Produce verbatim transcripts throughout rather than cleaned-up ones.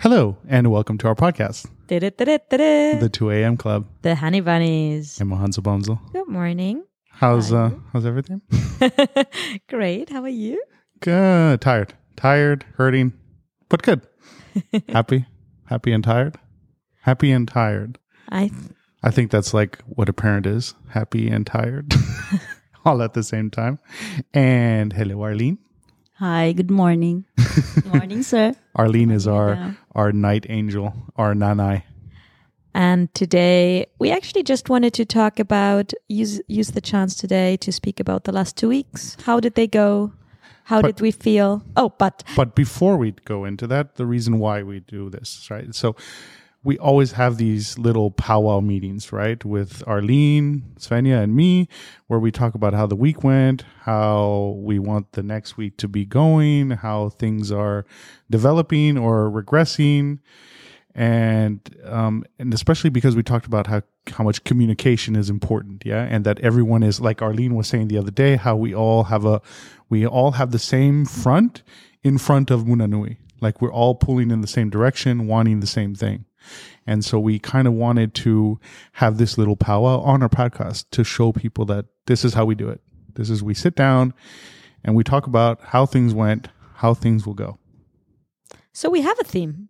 Hello, and welcome to our podcast, Da-da-da-da-da. the two a.m. Club. The Honey Bunnies. I'm Hanzo Bonzo. Good morning. How's How are uh, you? how's everything? Great. How are you? Good. Tired. Tired, hurting, but good. Happy. Happy and tired. Happy and tired. I I think that's like what a parent is. Happy and tired. All at the same time. And hello, Arlene. Hi, good morning. Good morning, sir. Arlene is our, Yeah. our night angel, our nanai. and today we actually just wanted to talk about use use the chance today to speak about the last two weeks. How did they go? How But- did we feel? Oh, but But before we go into that, the reason why we do this, right? So we always have these little powwow meetings, right? With Arlene, Svenja, and me, where we talk about how the week went, how we want the next week to be going, how things are developing or regressing. And um, and especially because we talked about how, how much communication is important, yeah? And that everyone is, like Arlene was saying the other day, how we all have a we all have the same front in front of Munanui. Like we're all pulling in the same direction, wanting the same thing. And so we kind of wanted to have this little powwow on our podcast to show people that this is how we do it. This is we sit down and we talk about how things went, how things will go. so we have a theme.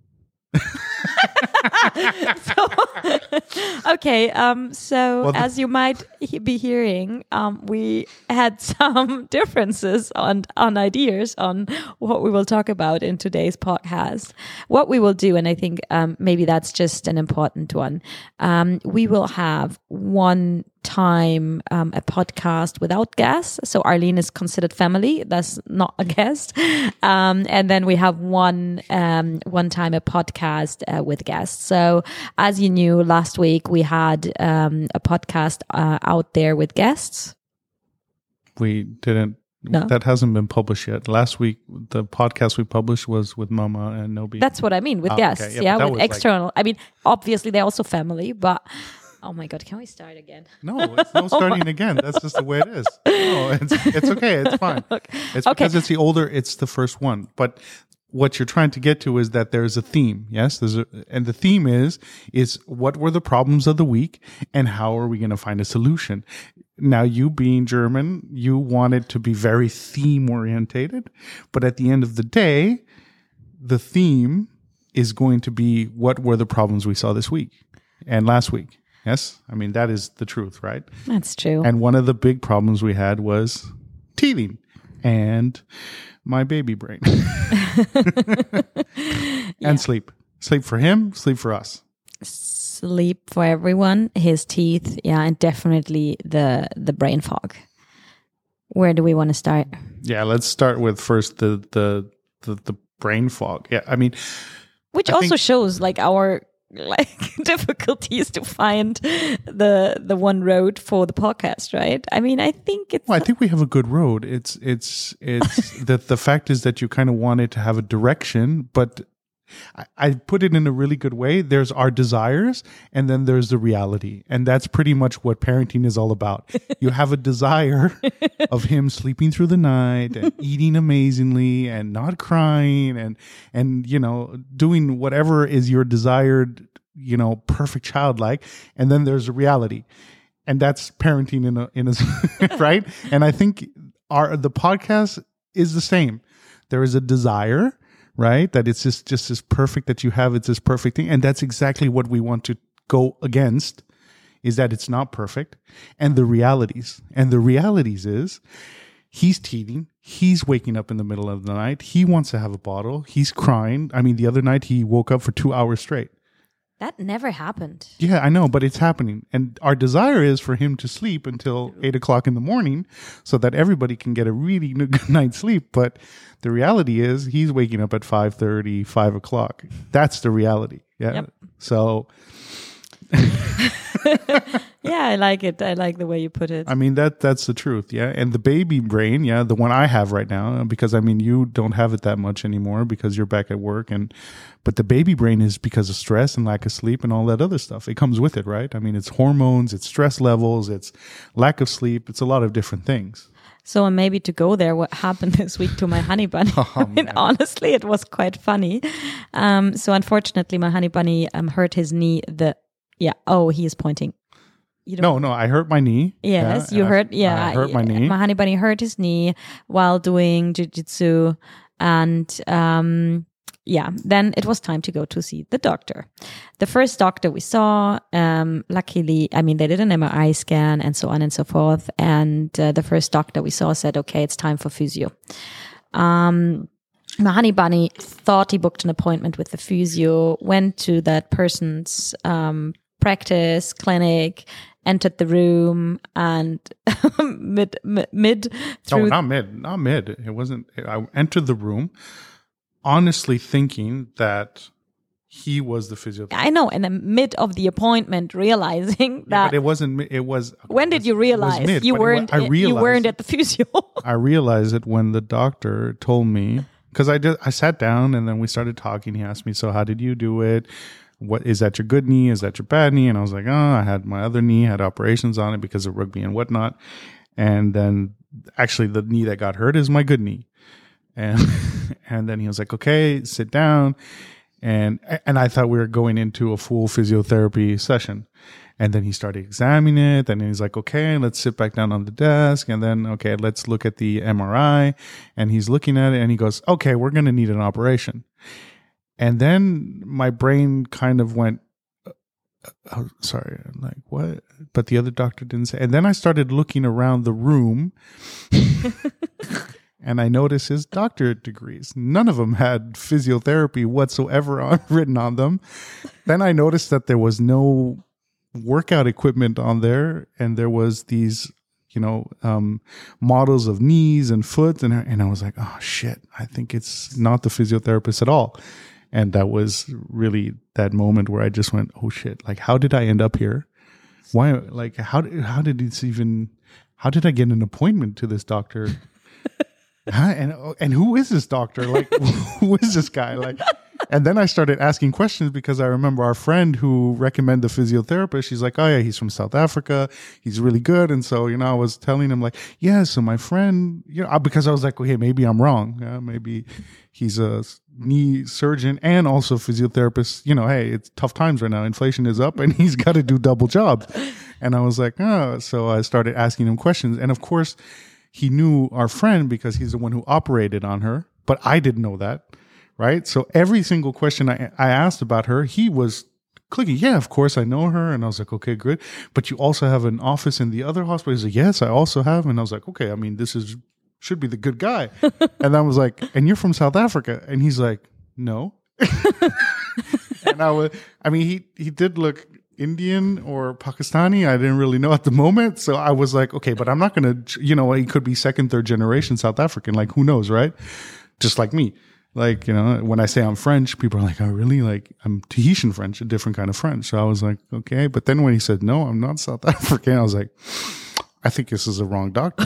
so, okay, um, so Well, the- as you might he- be hearing, um, we had some differences on on ideas on what we will talk about in today's podcast. What we will do, and I think um, maybe that's just an important one. Um, we will have one time um, a podcast without guests. So Arlene is considered family. That's not a guest. Um, and then we have one um, one time a podcast uh, with guests. So as you knew, last week we had um, a podcast uh, out there with guests. We didn't. No. That hasn't been published yet. Last week, the podcast we published was with Mama and Nobi. That's what I mean with Ah, guests. okay. Yeah, Yeah, but that with was like- external. I mean, obviously they're also family, but oh my God, can we start again? No, it's no starting again. That's just the way it is. No, it's it's okay. It's fine. It's Okay. because it's the older. It's the first one. But what you're trying to get to is that there's a theme. Yes, there's a, and the theme is is what were the problems of the week, and how are we going to find a solution? Now, you being German, you wanted to be very theme orientated, but at the end of the day, the theme is going to be what were the problems we saw this week and last week. Yes, I mean that is the truth, right? That's true. And one of the big problems we had was teething and my baby brain. And sleep. Sleep for him, sleep for us. Sleep for everyone, his teeth, yeah, and definitely the the brain fog. Where do we want to start? Yeah, let's start with first the the the, the brain fog. Yeah, I mean, Which I also think- shows like our like difficulties to find the the one road for the podcast, right? I mean, I think it's well, I think we have a good road. It's it's it's that the fact is that you kind of wanted to have a direction, but I, I put it in a really good way. There's our desires, and then there's the reality, and that's pretty much what parenting is all about. You have a desire of him sleeping through the night and eating amazingly and not crying and and you know doing whatever is your desired, you know, perfect childlike, and then there's a reality. And that's parenting in a in a right. And I think our the podcast is the same. There is a desire, right? That it's just just as perfect that you have. It's this perfect thing, and that's exactly what we want to go against. Is that it's not perfect, and the realities. And the realities is he's teething. He's waking up in the middle of the night. He wants to have a bottle. He's crying. I mean, the other night he woke up for two hours straight. that never happened. Yeah, I know, but it's happening. And our desire is for him to sleep until eight o'clock in the morning so that everybody can get a really good night's sleep. But the reality is he's waking up at five thirty, five o'clock. That's the reality. Yeah. Yep. So, Yeah, I like it. I like the way you put it. I mean, that that's the truth. Yeah. And the baby brain, yeah, the one I have right now, because I mean, you don't have it that much anymore because you're back at work. And, but the baby brain is because of stress and lack of sleep and all that other stuff. It comes with it, right? I mean, it's hormones, it's stress levels, it's lack of sleep, it's a lot of different things. So maybe to go there, what happened this week to my honey bunny? Oh, I mean, man. honestly, it was quite funny. Um, so unfortunately, my honey bunny um, hurt his knee. The yeah. Oh, he is pointing. You don't No, no, I hurt my knee. Yes, Yeah, you and I- hurt. Yeah, I hurt my knee. My honey bunny hurt his knee while doing jujitsu, and um, yeah, then it was time to go to see the doctor. The first doctor we saw, um, luckily, I mean, they did an M R I scan and so on and so forth. And uh, the first doctor we saw said, "Okay, it's time for physio." Um, my honey bunny thought he booked an appointment with the physio, went to that person's um, practice clinic, entered the room, and mid mid, mid through No, not mid, not mid. It wasn't. I entered the room, honestly thinking that he was the physiotherapist. I know, in the mid of the appointment, realizing Yeah, that but it wasn't. mi- It was. when did you it was realize mid, you but it wa- weren't I you realized weren't it. at the physio? I realized it when the doctor told me, because I did. I sat down and then we started talking. He asked me, "So how did you do it? What is that your good knee? Is that your bad knee?" And I was like, "Oh, I had my other knee had operations on it because of rugby and whatnot." And then actually, the knee that got hurt is my good knee. And and then he was like, "Okay, sit down." And and I thought we were going into a full physiotherapy session. And then he started examining it. And he's like, "Okay, let's sit back down on the desk." And then, "Okay, let's look at the M R I." And he's looking at it and he goes, "Okay, we're going to need an operation." And then my brain kind of went, oh, sorry, I'm like, what? But the other doctor didn't say. And then I started looking around the room and I noticed his doctorate degrees. None of them had physiotherapy whatsoever on, written on them. Then I noticed that there was no workout equipment on there, and there was these, you know, um, models of knees and foot. And, and I was like, oh, shit, I think it's not the physiotherapist at all. And that was really that moment where I just went, oh, shit, like, how did I end up here? Why, like, how, how did this even, how did I get an appointment to this doctor? Huh? And and who is this doctor? Like, who is this guy? Like, and then I started asking questions because I remember our friend who recommended the physiotherapist. She's like, "Oh yeah, he's from South Africa. He's really good." And so, you know, I was telling him like, "Yeah, so my friend, you know," because I was like, "Okay, maybe I'm wrong. Yeah, maybe he's a knee surgeon and also physiotherapist. You know, hey, it's tough times right now. Inflation is up, and he's got to do double jobs." And I was like, "Oh," so I started asking him questions, and of course, he knew our friend because he's the one who operated on her, but I didn't know that, right? So every single question I, I asked about her, he was clicking, "Yeah, of course I know her." And I was like, "Okay, good. But you also have an office in the other hospital?" He's like, "Yes, I also have." And I was like, "Okay, I mean, this is should be the good guy." And I was like, "And you're from South Africa?" And he's like, "No." And I was, I mean, he, he did look Indian or Pakistani. I didn't really know at the moment. So I was like, okay, but I'm not going to, you know, he could be second, third generation South African. Like, who knows, right? Just like me. Like, you know, when I say I'm French, people are like, "Oh, really?" Like, I'm Tahitian French, a different kind of French. So I was like, okay. But then when he said, "No, I'm not South African," I was like, I think this is the wrong doctor.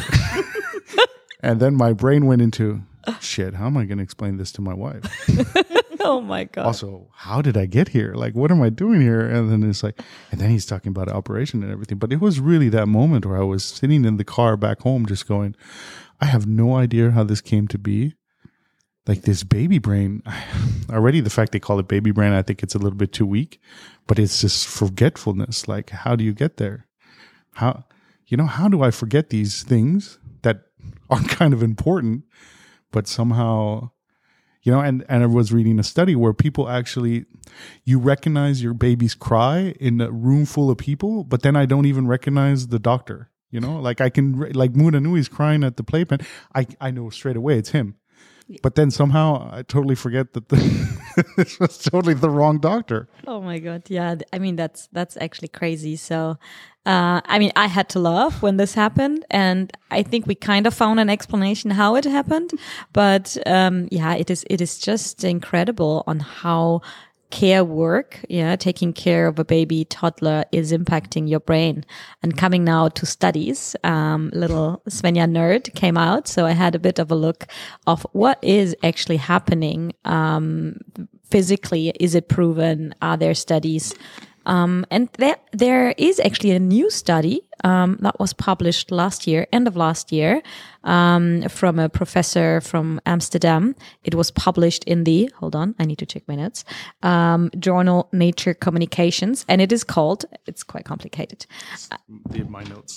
And then my brain went into, shit, how am I going to explain this to my wife? Oh my God. Also, how did I get here? Like, what am I doing here? And then it's like, and then he's talking about operation and everything. But it was really that moment where I was sitting in the car back home just going, I have no idea how this came to be. Like this baby brain, already the fact they call it baby brain, I think it's a little bit too weak, but it's just forgetfulness. Like, how do you get there? How, you know, how do I forget these things that are kind of important, but somehow, you know, and, and I was reading a study where people actually, you recognize your baby's cry in a room full of people, but then I don't even recognize the doctor, you know, like I can, like Munanui's crying at the playpen. I, I know straight away it's him. But then somehow I totally forget that the, this was totally the wrong doctor. Oh my God. Yeah. I mean, that's, that's actually crazy. So, uh, I mean, I had to laugh when this happened, and I think we kind of found an explanation how it happened. But, um, yeah, it is, it is just incredible on how care work, yeah, taking care of a baby toddler is impacting your brain. And coming now to studies, um, little Svenja nerd came out. So I had a bit of a look of what is actually happening, um, physically. Is it proven? Are there studies? Um, and there, there is actually a new study um, that was published last year, end of last year, um, from a professor from Amsterdam. It was published in the, hold on, I need to check my notes, um, journal Nature Communications, and it is called, it's quite complicated. The, my notes.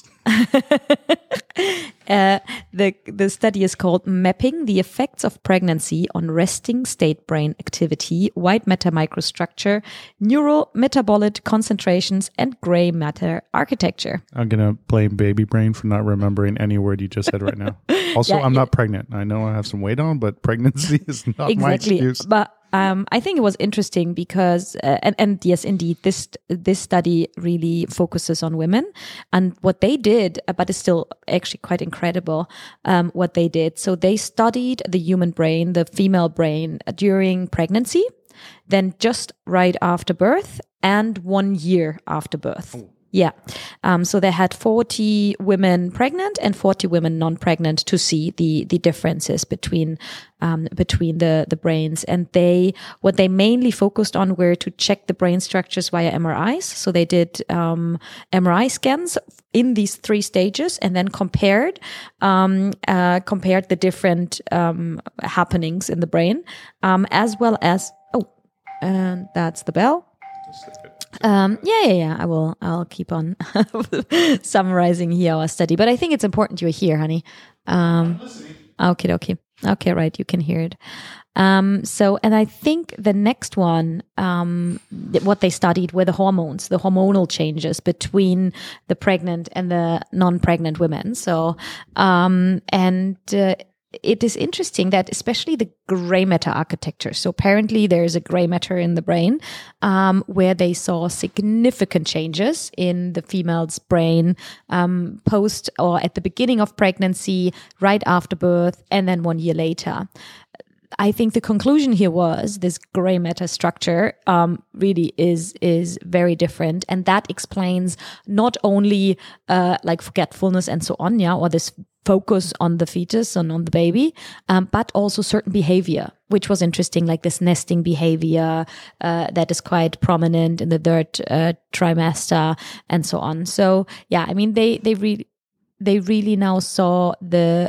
uh, the, the study is called Mapping the Effects of Pregnancy on Resting State Brain Activity, White Matter Microstructure, Neural Metabolic Concentrations, and Gray Matter Architecture. I'm going to blame baby brain for not remembering any word you just said right now. Also, Yeah, I'm yeah. not pregnant. I know I have some weight on, but pregnancy is not my Exactly, excuse. but um, I think it was interesting because, uh, and, and yes, indeed, this this study really focuses on women and what they did, uh, but it's still actually quite incredible um, what they did. So they studied the human brain, the female brain during pregnancy, then just right after birth, and one year after birth. Oh. Yeah. Um, so they had forty women pregnant and forty women non-pregnant to see the the differences between um, between the the brains. And they what they mainly focused on were to check the brain structures via M R Is. So they did um, M R I scans in these three stages and then compared um, uh, compared the different um, happenings in the brain, um, as well as oh, and that's the bell. Um, yeah, yeah, yeah. I will. I'll keep on summarizing here our study, but I think it's important you're here, honey. Um, okay, okay, okay. Right, you can hear it. Um, so, and I think the next one, um, th- what they studied were the hormones, the hormonal changes between the pregnant and the non-pregnant women. So, um, and uh, it is interesting that especially the gray matter architecture. So apparently there is a gray matter in the brain um, where they saw significant changes in the female's brain um, post or at the beginning of pregnancy, right after birth, and then one year later. I think the conclusion here was this gray matter structure um, really is is very different, and that explains not only uh, like forgetfulness and so on, yeah, or this focus on the fetus and on the baby, um, but also certain behavior, which was interesting, like this nesting behavior uh, that is quite prominent in the third uh, trimester and so on. So yeah, I mean they they really they really now saw the.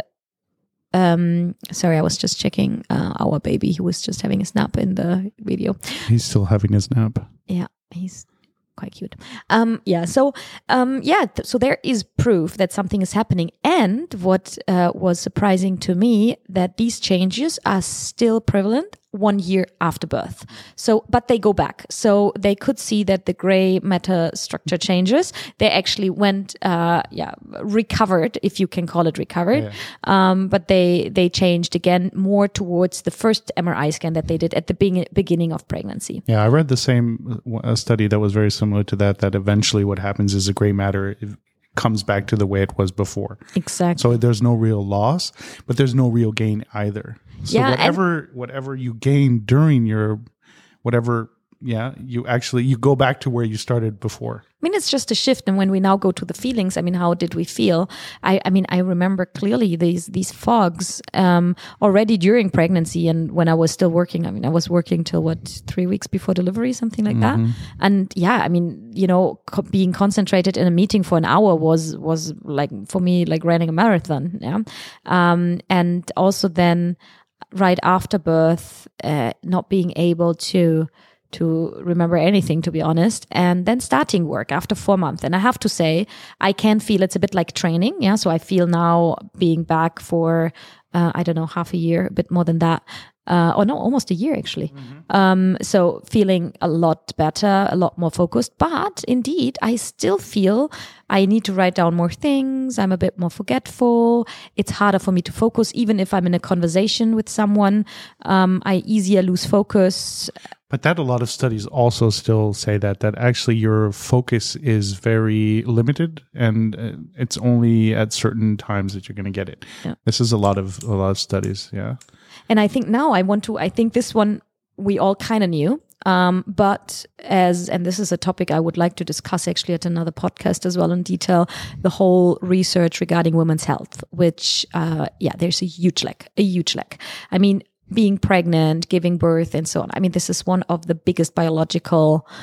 Um, sorry, I was just checking uh, our baby. He was just having a snap in the video. He's still having his nap. Yeah, he's quite cute. Um, yeah, so um, yeah, th- so there is proof that something is happening. And what uh, was surprising to me that these changes are still prevalent one year after birth. So, but they go back. So they could see that the gray matter structure changes. They actually went, uh, yeah, recovered, if you can call it recovered. Yeah. Um, but they they changed again more towards the first M R I scan that they did at the be- beginning of pregnancy. Yeah, I read the same uh, study that was very similar to that, that eventually what happens is the gray matter comes back to the way it was before. Exactly. So there's no real loss, but there's no real gain either. So Yeah, whatever whatever you gain during your whatever, yeah, you actually you go back to where you started before. I mean, it's just a shift. And when we now go to the feelings, I mean, how did we feel? I, I mean, I remember clearly these these fogs um, already during pregnancy and when I was still working. I mean, I was working till what, three weeks before delivery, something like Mm-hmm. that. And yeah, I mean, you know, co- being concentrated in a meeting for an hour was was like for me like running a marathon. Yeah, um, and also then right after birth, uh, not being able to. to remember anything, to be honest, and then starting work after four months. And I have to say, I can feel it's a bit like training. Yeah. So I feel now being back for, uh, I don't know, half a year, a bit more than that. Uh, or no, almost a year actually. Mm-hmm. Um, so feeling a lot better, a lot more focused, but indeed I still feel I need to write down more things. I'm a bit more forgetful. It's harder for me to focus. Even if I'm in a conversation with someone, um, I easier lose focus. But that a lot of studies also still say that, that actually your focus is very limited and uh, it's only at certain times that you're going to get it. Yeah. This is a lot of, a lot of studies. Yeah. And I think now I want to, I think this one we all kind of knew. Um, but as, and this is a topic I would like to discuss actually at another podcast as well in detail, the whole research regarding women's health, which, uh, yeah, there's a huge lack, a huge lack. I mean, being pregnant, giving birth and so on. I mean, this is one of the biggest biological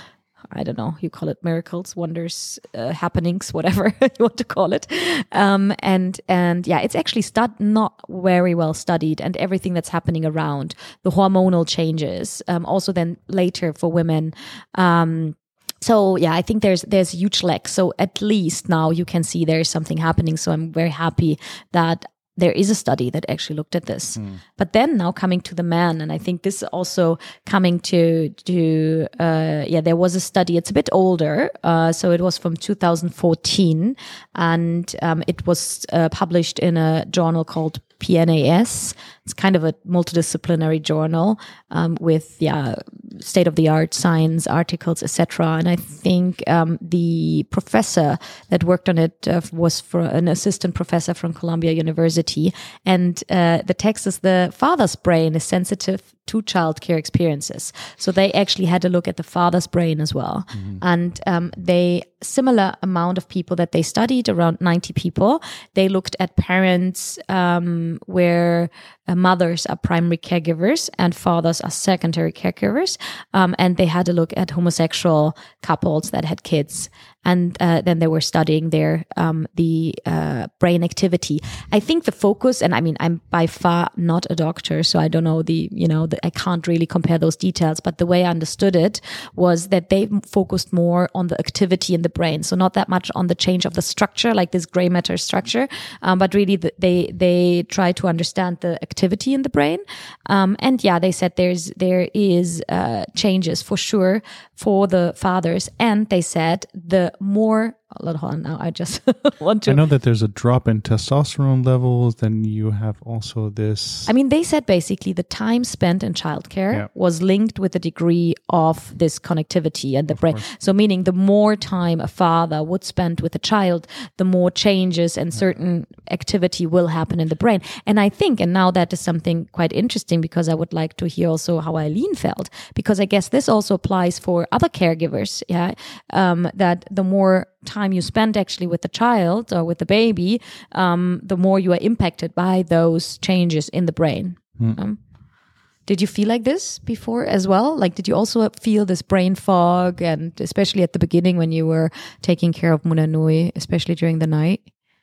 I don't know, you call it miracles, wonders, uh, happenings, whatever you want to call it. Um, and and yeah, it's actually stud- not very well studied, and everything that's happening around the hormonal changes. Um, also, then later for women. Um, So yeah, I think there's there's huge lack. So at least now you can see there's something happening. So I'm very happy that there is a study that actually looked at this. Mm. But then now coming to the man, and I think this also coming to to uh, yeah, there was a study. It's a bit older, uh, so it was from two thousand fourteen, and um, it was uh, published in a journal called P N A S. It's kind of a multidisciplinary journal um, with yeah state of the art science articles, et cetera. And I think um, the professor that worked on it uh, was for an assistant professor from Columbia University. And uh, the text is the father's brain is sensitive to childcare experiences. So they actually had a look at the father's brain as well. Mm-hmm. And um, they similar amount of people that they studied, around ninety people. They looked at parents um, where uh, mothers are primary caregivers and fathers are secondary caregivers. Um, and they had a look at homosexual couples that had kids. And uh, then they were studying their um, the uh, brain activity. I think the focus, and I mean, I'm by far not a doctor, so I don't know the, you know, the, I can't really compare those details. But the way I understood it was that they focused more on the activity in the brain, so not that much on the change of the structure, like this gray matter structure, um, but really the, they they try to understand the activity in the brain. Um, and yeah, they said there's there is uh, changes for sure for the fathers, and they said the more hold on now I just want to I know that there's a drop in testosterone levels, then you have also this I mean they said basically the time spent in childcare yeah. was linked with the degree of this connectivity and the of brain course. So meaning the more time a father would spend with a child, the more changes and certain activity will happen in the brain. And I think, and now that is something quite interesting, because I would like to hear also how Eileen felt, because I guess this also applies for other caregivers, yeah, um, that the more time you spend actually with the child or with the baby, um, the more you are impacted by those changes in the brain. Mm. Um, did you feel like this before as well? Like, did you also feel this brain fog, and especially at the beginning when you were taking care of Muna Nui, especially during the night?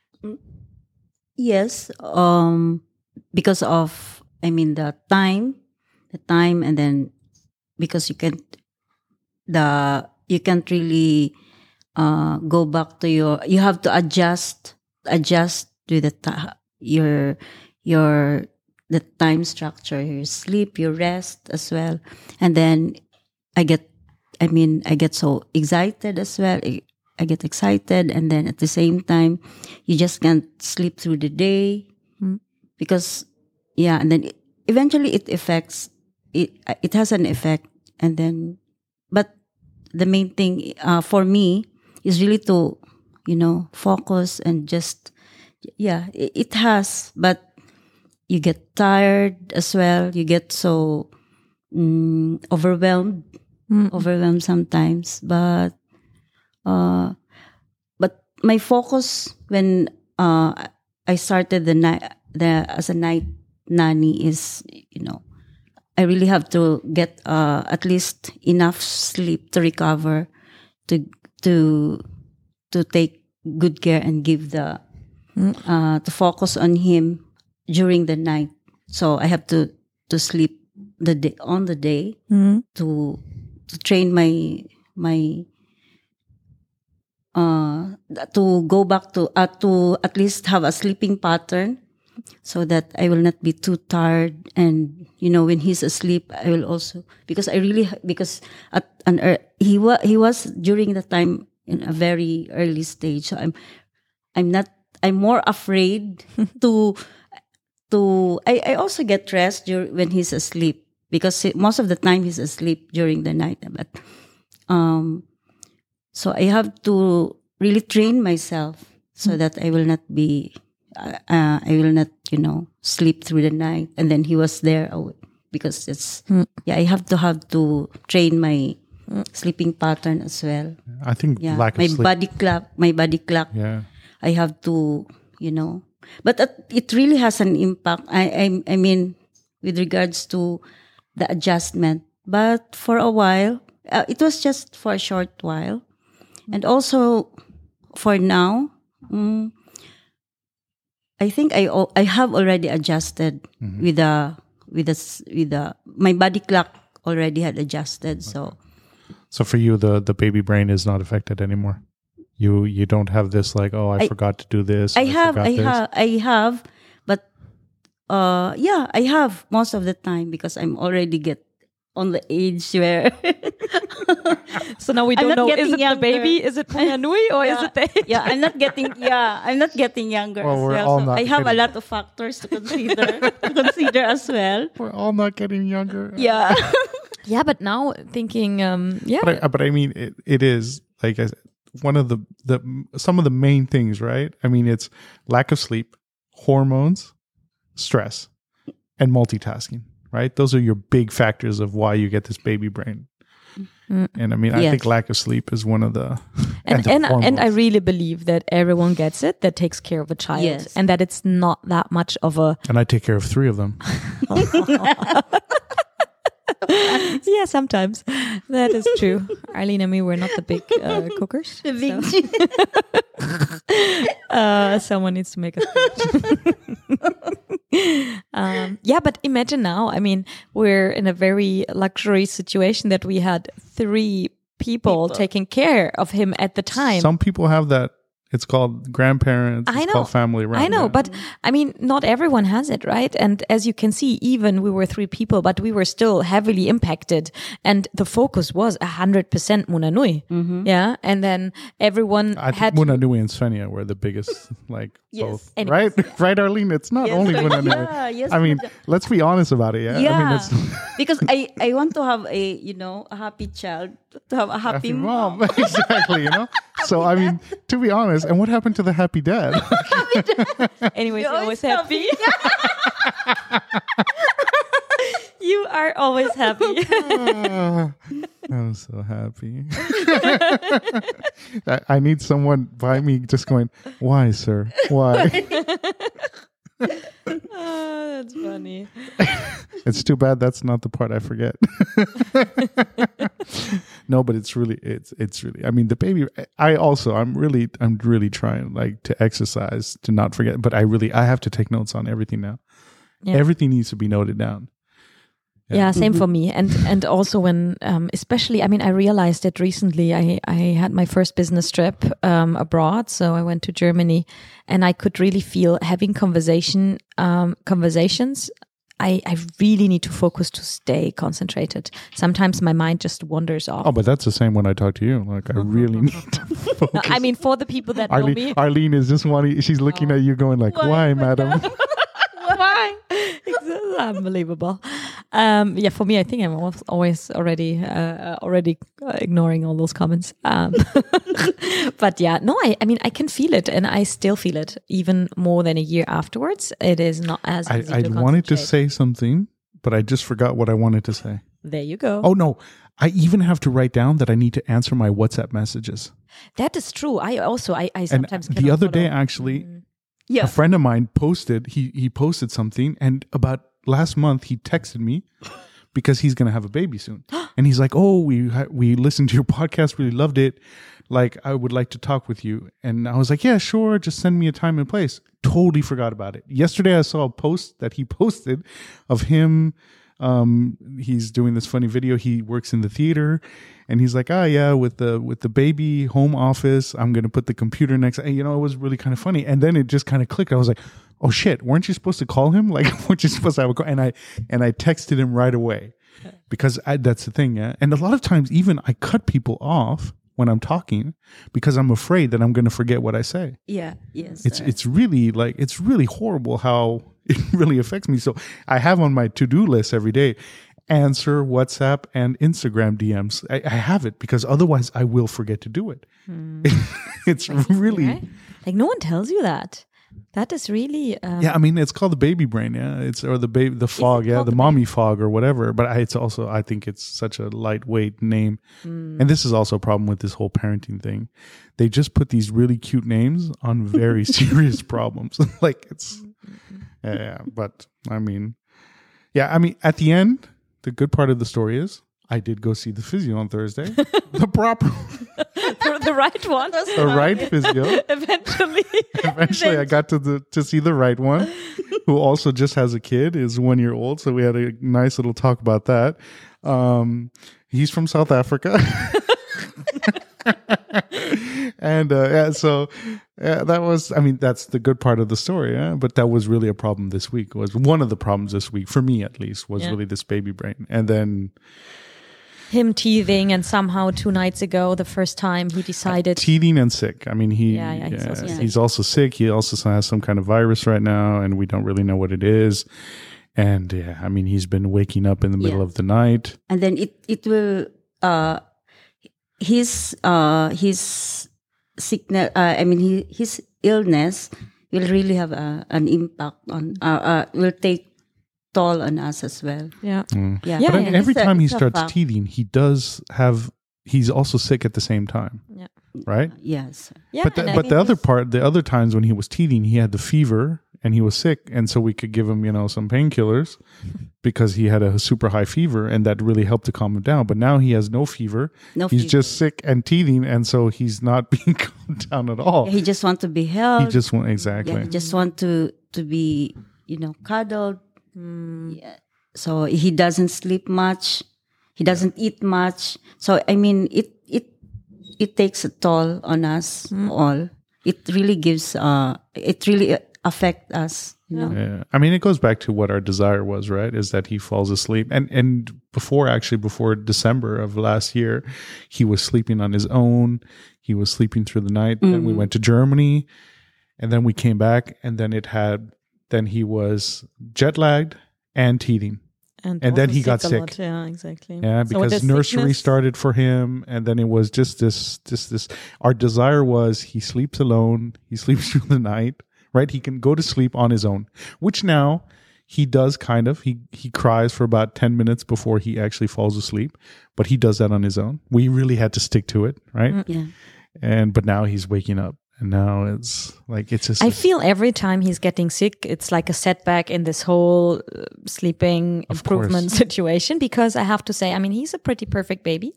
Yes, um, because of, I mean, the time, the time, and then because you can, the you can't really uh, go back to your. You have to adjust, adjust to the ta- your your the time structure, your sleep, your rest as well, and then I get, I mean, I get so excited as well. I, I get excited, and then at the same time, you just can't sleep through the day mm. because, yeah, and then it, eventually it affects, it It has an effect, and then, but the main thing uh, for me is really to, you know, focus and just, yeah, it, it has, but you get tired as well. You get so um, overwhelmed, mm. overwhelmed sometimes, but. Uh, but my focus when uh, I started the night the as a night nanny is, you know, I really have to get uh, at least enough sleep to recover, to to to take good care and give the mm. uh, to focus on him during the night. So I have to to sleep the day on the day mm. to to train my my. Uh, to go back to uh, to at least have a sleeping pattern, so that I will not be too tired. And you know, when he's asleep, I will also, because I really because at an er, he was he was during the time in a very early stage. So I'm I'm not I'm more afraid to to I, I also get rest dur- when he's asleep, because most of the time he's asleep during the night. But um. So I have to really train myself so that I will not be, uh, uh, I will not, you know, sleep through the night. And then he was there oh, because it's, mm. yeah, I have to have to train my mm. sleeping pattern as well. I think yeah. lack my of sleep. body clock, my body clock. Yeah. I have to, you know, but it really has an impact. I, I, I mean, with regards to the adjustment. But for a while, Uh, it was just for a short while. And also, for now, mm, I think I al- I have already adjusted mm-hmm. with the with the with the my body clock already had adjusted. Okay. So, so for you, the the baby brain is not affected anymore. You you don't have this like, oh, I, I forgot to do this. I have I have I have, but uh, yeah, I have most of the time because I'm already get on the age where. So now we don't know, is it younger. The baby, is it Puya Nui, or yeah, is it the age? Yeah, I'm not getting, yeah, I'm not getting younger well, as we're well. All so not I have getting, a lot of factors to consider, to consider as well. We're all not getting younger. Yeah. Yeah, but now thinking, um, yeah. But I, but I mean, it, it is, like I said, one of the, the, some of the main things, right? I mean, it's lack of sleep, hormones, stress, and multitasking, right? Those are your big factors of why you get this baby brain. Mm. And I mean, I yes. think lack of sleep is one of the and and, and, and I really believe that everyone gets it that takes care of a child, yes. and that it's not that much of a. And I take care of three of them. Yeah, sometimes that is true. Arlene and me, we're not the big uh, cookers. The big. So. uh, someone needs to make a um, yeah, but imagine now. I mean, we're in a very luxury situation that we had three people, people. taking care of him at the time. Some people have that. It's called grandparents. I it's know. called family around. I know, that. but I mean, not everyone has it, right? And as you can see, even we were three people, but we were still heavily impacted. And the focus was one hundred percent Muna Nui. Mm-hmm. Yeah. And then everyone I had... think Muna Nui and Svenja were the biggest, like, yes. both. Anyways. Right? Right, Arlene? It's not yes. only Muna Nui. Yeah, yes, I mean, let's be honest about it. Yeah. Yeah. I mean, it's because I, I want to have a, you know, a happy child, to have a happy, happy mom. mom. Exactly, you know? So, I mean, to be honest, and what happened to the happy dad? Happy dad. Anyways, You're you're always happy. happy. You are always happy. uh, I'm so happy. I, I need someone by me just going, why, sir? Why? Oh, that's funny. It's too bad that's not the part I forget. No, but it's really, it's, it's really, I mean, the baby, I also, I'm really, I'm really trying like to exercise, to not forget, but I really, I have to take notes on everything now. Yeah. Everything needs to be noted down. Yeah, yeah same for me. And and also when, um, especially, I mean, I realized it recently. I, I had my first business trip um, abroad. So I went to Germany and I could really feel having conversation um, conversations. I, I really need to focus to stay concentrated. Sometimes my mind just wanders off. Oh, but that's the same when I talk to you. Like, I really need to focus. No, I mean, for the people that Arlene, know me. Arlene is just wanting, she's looking oh. at you going like, why, why madam? Why? It's unbelievable. Um, yeah, for me, I think I'm always already uh, already ignoring all those comments. Um, but yeah, no, I, I mean, I can feel it, and I still feel it even more than a year afterwards. It is not as I, easy I to wanted to say something, but I just forgot what I wanted to say. There you go. Oh, no. I even have to write down that I need to answer my WhatsApp messages. That is true. I also, I, I sometimes And the other follow. day, actually, mm. yeah. a friend of mine posted, he he posted something, and about last month, he texted me because he's going to have a baby soon. And he's like, oh, we we listened to your podcast, really loved it. Like, I would like to talk with you. And I was like, yeah, sure. Just send me a time and place. Totally forgot about it. Yesterday, I saw a post that he posted of him. Um, he's doing this funny video. He works in the theater, and he's like, ah, yeah, with the with the baby home office, I'm going to put the computer next. And, you know, it was really kind of funny. And then it just kind of clicked. I was like, oh shit, weren't you supposed to call him? Like, weren't you supposed to have a call? And I, and I texted him right away because I, that's the thing. Yeah. And a lot of times even I cut people off when I'm talking because I'm afraid that I'm going to forget what I say. Yeah. Yes. It's, it's really like, it's really horrible how it really affects me. So I have on my to-do list every day, answer WhatsApp and Instagram D Ms. I, I have it because otherwise I will forget to do it. Hmm. It's really right? Like no one tells you that. That is really um, yeah. I mean, it's called the baby brain, yeah. It's or the baby, the fog, yeah, the, the mommy fog or whatever. But I, it's also, I think it's such a lightweight name, mm. and this is also a problem with this whole parenting thing. They just put these really cute names on very serious problems. Like it's, yeah, yeah. But I mean, yeah. I mean, at the end, the good part of the story is I did go see the physio on Thursday. The proper, the, the right one. the right physio. Eventually. Eventually, I got to the to see the right one, who also just has a kid, is one year old. So we had a nice little talk about that. Um, he's from South Africa. And uh, yeah, so yeah, that was, I mean, that's the good part of the story. Yeah? But that was really a problem this week. Was one of the problems this week, for me at least, was Yeah. really this baby brain. And then Him teething, and somehow two nights ago, the first time he decided. teething and sick. I mean, he Yeah, yeah, he's also yeah, sick. he's also sick. He also has some kind of virus right now, and we don't really know what it is. And yeah, I mean, he's been waking up in the middle Yeah. of the night. And then it it will uh his uh his sickness uh, I mean he, his illness will really have a, an impact on uh, uh will take toll on us as well. yeah. Yeah. Yeah, But yeah. every It's a- time he it's a starts fact. teething, he does have, he's also sick at the same time, Yeah. right? Yes. Yeah. but the, and I but think the other it's- part, the other times when he was teething, he had the fever and he was sick, and so we could give him, you know, some painkillers because he had a super high fever, and that really helped to calm him down. But now he has no fever; No he's fever. just sick and teething, and so he's not being calmed down at all. He just want to be held. He just won't exactly. Yeah, he just want to to be, you know, cuddled. Yeah. So he doesn't sleep much. He doesn't eat much. So I mean, it it it takes a toll on us all. It really gives. Uh, it really affect us. You know. Yeah. I mean, it goes back to what our desire was, right? Is that he falls asleep. And and before, actually, before December of last year, he was sleeping on his own. He was sleeping through the night. Then we went to Germany, and then we came back, and then it had, then he was jet lagged and teething. And, And then also he got a sick. lot. Yeah, exactly. Yeah, So with because the nursery sickness- started for him, and then it was just this, just this. Our desire was he sleeps alone, he sleeps through the night, right? He can go to sleep on his own, which now he does kind of. He he cries for about ten minutes before he actually falls asleep, but he does that on his own. We really had to stick to it, right? Yeah. And but now he's waking up, and now it's like it's just. I feel every time he's getting sick, it's like a setback in this whole uh, sleeping Of improvement course. situation. Because I have to say, I mean, he's a pretty perfect baby,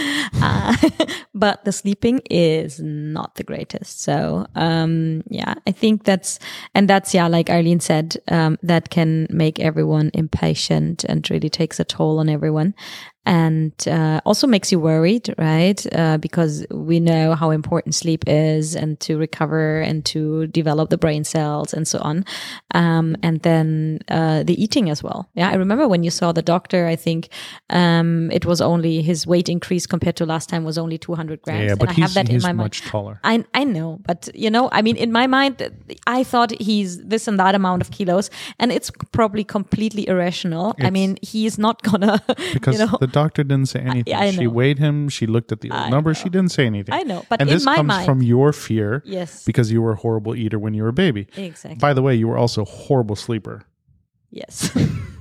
uh, but the sleeping is not the greatest. So, um, yeah, I think that's, and that's, yeah, like Arlene said, um, that can make everyone impatient and really takes a toll on everyone. And uh, also makes you worried, right? Uh, because we know how important sleep is, and to recover and to develop the brain cells and so on. Um, and then uh, the eating as well. Yeah, I remember when you saw the doctor, I think um, it was only his weight increase compared to last time was only two hundred grams. yeah, and but I he's, have that he's in my much mind. taller. I I know, but you know, I mean, in my mind, I thought he's this and that amount of kilos, and it's probably completely irrational. I It's- mean, he's not gonna, Because you know, the doctor didn't say anything. I She know. weighed him. She looked at the I numbers. She didn't say anything. I know, but and in this my comes mind- from your fear, yes, because you were a horrible eater when you were a baby. exactly, By the way, you were also a horrible sleeper. yes,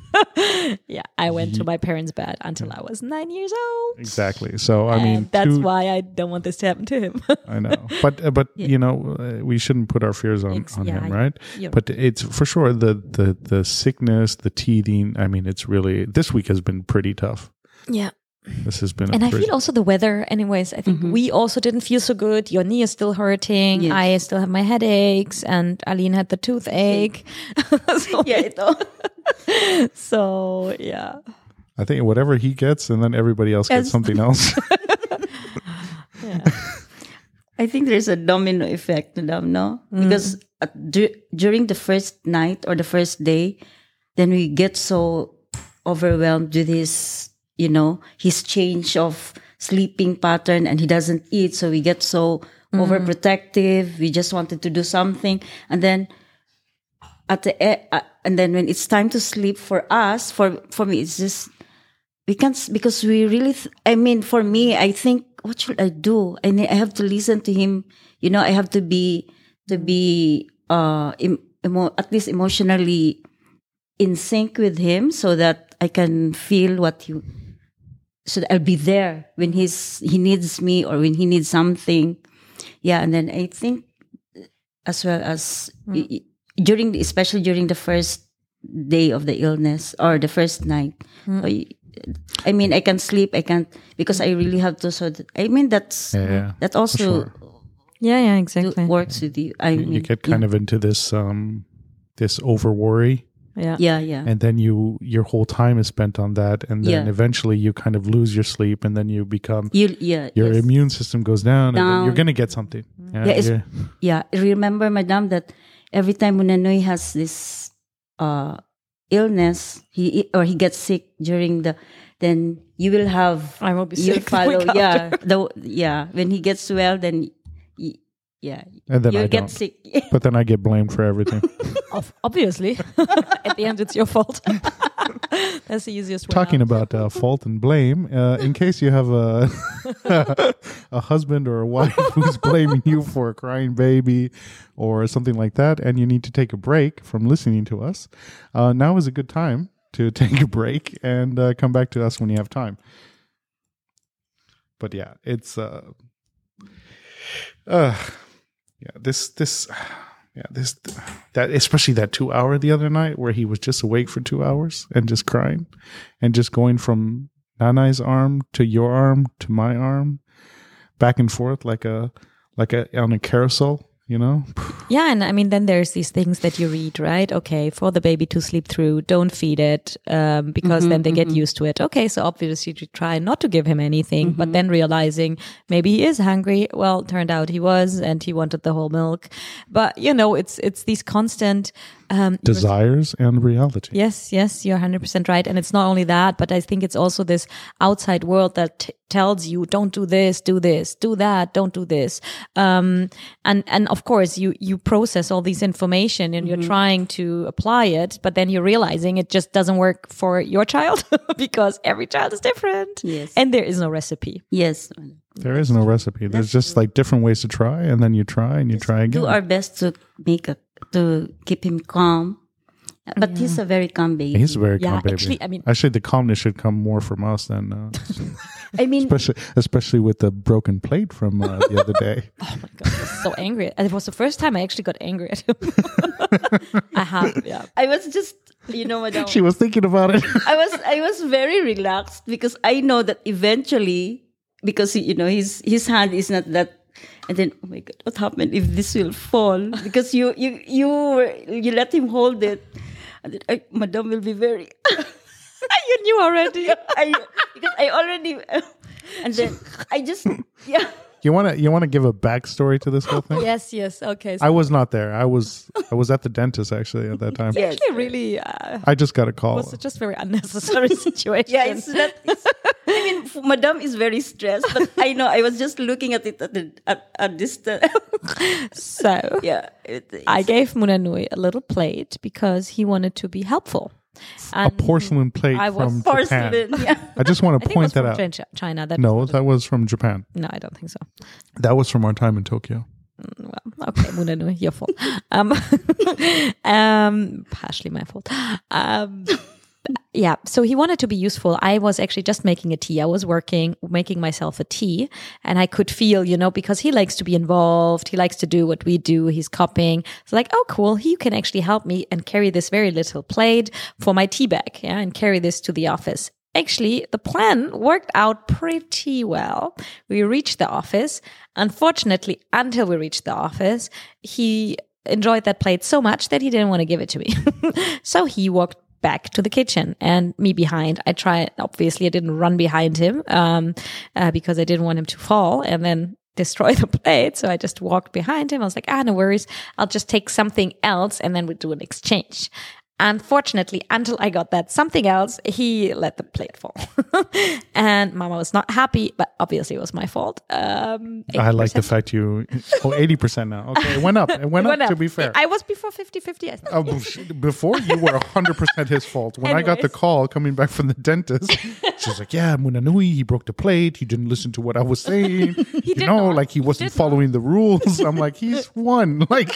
yeah. I went to my parents' bed until I was nine years old. Exactly. So I mean, And that's two- why I don't want this to happen to him. I know, but uh, but you know, uh, we shouldn't put our fears on, Ex- on yeah, him, I- right? yeah. But it's for sure the the the sickness, the teething. I mean, it's really this week has been pretty tough. Yeah. This has been, a And I pretty, feel also the weather, anyways. I think we also didn't feel so good. Your knee is still hurting. Yes. I still have my headaches, and Aline had the toothache. so, Yeah, ito. so yeah, I think whatever he gets, and then everybody else gets Yes. something else. yeah. I think there's a domino effect to them, no? Because at, du- during the first night or the first day, then we get so overwhelmed with his, you know, his change of sleeping pattern, and he doesn't eat. So we get so overprotective. We just wanted to do something. And then at the, e- uh, and then when it's time to sleep for us, for, for me, it's just, we can't, s- because we really, th- I mean, for me, I think, what should I do? I ne- I have to listen to him. You know, I have to be, to be, uh, em- emo- at least emotionally in sync with him, so that I can feel what he, so that I'll be there when he's, he needs me, or when he needs something. Yeah. And then I think, as well as y- y- during, the- especially during the first day of the illness, or the first night, so y- I mean, I can sleep. I can't because I really have to. So that, I mean, that's Yeah, yeah, that also sure. Yeah, yeah, do- exactly. works with you. I You, mean, you get kind of into this um this over worry, Yeah. yeah, yeah, and then you your whole time is spent on that, and then Yeah. eventually you kind of lose your sleep, and then you become you, yeah, your yes. immune system goes down, and then you're Down. gonna get something. Yeah, Yeah, it's- yeah. Yeah, remember, madam, that every time Munanoy has this uh, illness, he or he gets sick during the, then you will have I will be you sick the follow. week Yeah, the yeah. When he gets well, then y- yeah, And then you'll I get don't. sick. But then I get blamed for everything. Ob- Obviously. At the end, it's your fault. That's the easiest way. Talking out. about uh, fault and blame, uh, in case you have a a husband or a wife who's blaming you for a crying baby or something like that, and you need to take a break from listening to us, uh, now is a good time to take a break and uh, come back to us when you have time. But yeah, it's uh, uh yeah this this. Yeah, this that especially that two hour the other night where he was just awake for two hours and just crying, and just going from Nanai's arm to your arm to my arm, back and forth like a like a on a carousel, you know. Yeah, and I mean, then there's these things that you read, right? Okay, for the baby to sleep through, don't feed it, um, because then they get used to it. Okay, so obviously you try not to give him anything, but then realizing maybe he is hungry. Well, turned out he was, and he wanted the whole milk. But you know, it's it's these constant um, Desires and reality. Yes, yes, you're one hundred percent right. And it's not only that, but I think it's also this outside world that t- tells you, don't do this, do this, do that, don't do this. Um, and, and of course, you, you process all these information and you're trying to apply it, but then you're realizing it just doesn't work for your child because every child is different. Yes. And there is no recipe. Yes, There is no recipe. There's just like different ways to try, and then you try and you try again. do our best to make a to keep him calm. But he's a very calm baby. He's a very Yeah, calm baby. actually, I mean- actually, the calmness should come more from us than, uh, I mean, especially especially with the broken plate from uh, the other day. Oh my God, I was so angry. And it was the first time I actually got angry at him. I have, yeah. I was just, you know, madam. She was thinking about it. I was I was very relaxed because I know that eventually, because you know his his hand is not that, and then oh my God, what happened if this will fall? Because you you you were- you let him hold it, and then I, Madam will be very. You knew already. I because I already, and then I just yeah. You want to you want to give a backstory to this whole thing? Yes, yes. Okay. So I was not there. I was I was at the dentist actually at that time. Yes. actually really uh, I just got a call. was just very unnecessary situation. Yeah, it's not. It's, I mean, f- Madam is very stressed, but I know I was just looking at it at the at a distance. So Yeah, it, I gave Munanui a little plate because he wanted to be helpful. a And porcelain plate I was from porcelain. Japan. Yeah. I just want I to think it was point that from out. Chi- China. That No, that was from Japan. no, I don't think so. That was from our time in Tokyo. Well, okay, Munanui, your fault. Um, um, partially my fault. Um, yeah, so he wanted to be useful. I was actually just making a tea. I was working, making myself a tea, and I could feel, you know, because he likes to be involved. He likes to do what we do. He's copying. So like, oh, cool. He can actually help me and carry this very little plate for my tea bag, yeah, and carry this to the office. Actually, the plan worked out pretty well. We reached the office. Unfortunately, until we reached the office, he enjoyed that plate so much that he didn't want to give it to me. So he walked back to the kitchen and me behind. I tried, obviously I didn't run behind him um, uh, because I didn't want him to fall and then destroy the plate. So I just walked behind him. I was like, ah, no worries. I'll just take something else and then we'll do an exchange. Unfortunately, until I got that something else, he let the plate fall. And Mama was not happy, but obviously it was my fault. Um, I like the eighty percent. fact you oh eighty percent now. Okay, it went up. It went, Went up, up. to be fair. I was before fifty-fifty, I think. Oh, before you were one hundred percent his fault. When I got the Anyways. call coming back from the dentist, she's like, yeah, Munanui, he broke the plate. He didn't listen to what I was saying. you did know, not. like he He wasn't did following the rules. I'm like, he's one. Like